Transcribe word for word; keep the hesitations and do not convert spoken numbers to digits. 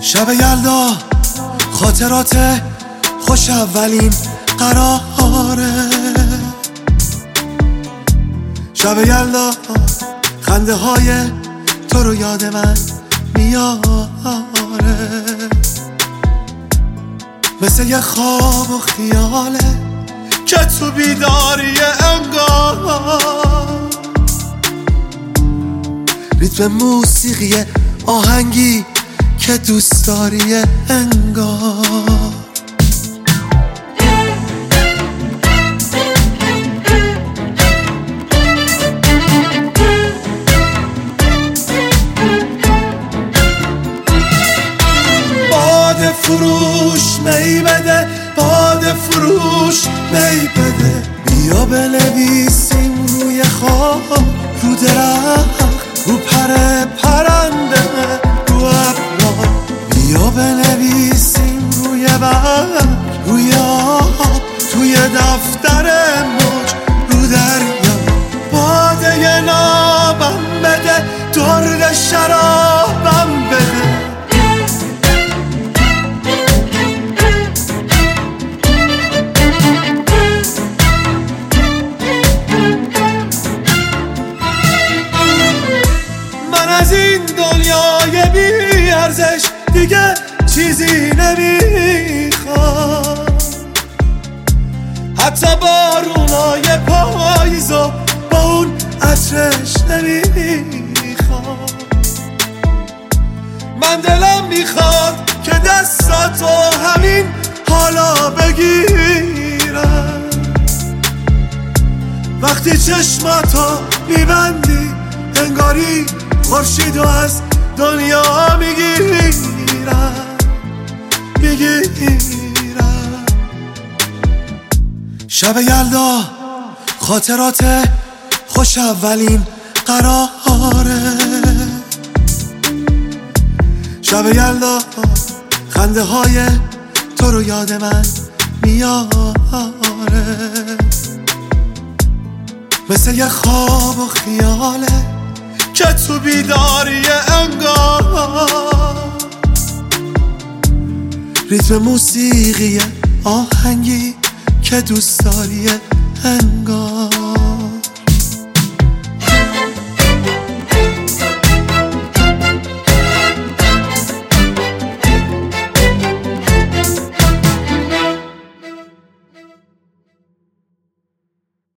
شب یلدا خاطرات خوش اولین قراره. شب یلدا خنده های تو رو یاد من میاره، مثل یه خواب و خیاله که تو بیداری انگار. ریتم موسیقی آهنگی که دوست داری انگار. باد فروش می بده، باد فروش می بده، بیا بنویسیم روی خواب، رو درخت، رو پر پرنده، رو ابرا. بیا بنویسیم روی برگ، روی آب، توی دفتر موج، رو دریا. باده نابم بده، درد شرابم بده. از این دنیای بی ارزش دیگه چیزی نمیخوام، حتی بارونای پاییزو با اون عطرش نمیخوام. من دلم میخواد که دستاتو همین حالا بگیرم، وقتی چشماتو میبندی انگاری خورشیدو از دنیا میگیرم میگیرم. شب یلدا خاطرات خوش اولین قراره. شب یلدا خنده های تو رو یاد من میاره، مثل یه خواب و خیاله که تو بیداری انگار. ریتم موسیقی آهنگی که دوست داری انگار.